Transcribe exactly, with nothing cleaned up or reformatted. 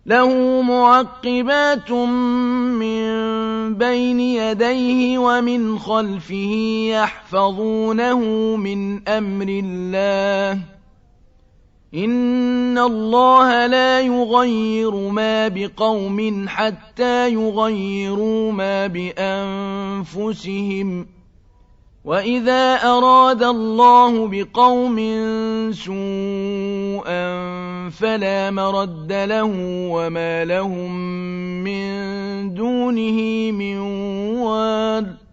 له معقبات من بين يديه ومن خلفه يحفظونه من أمر الله إن الله لا يغير ما بقوم حتى يغيروا ما بأنفسهم وإذا أراد الله بقوم سوءا فلا مرد له وما لهم من دونه من وال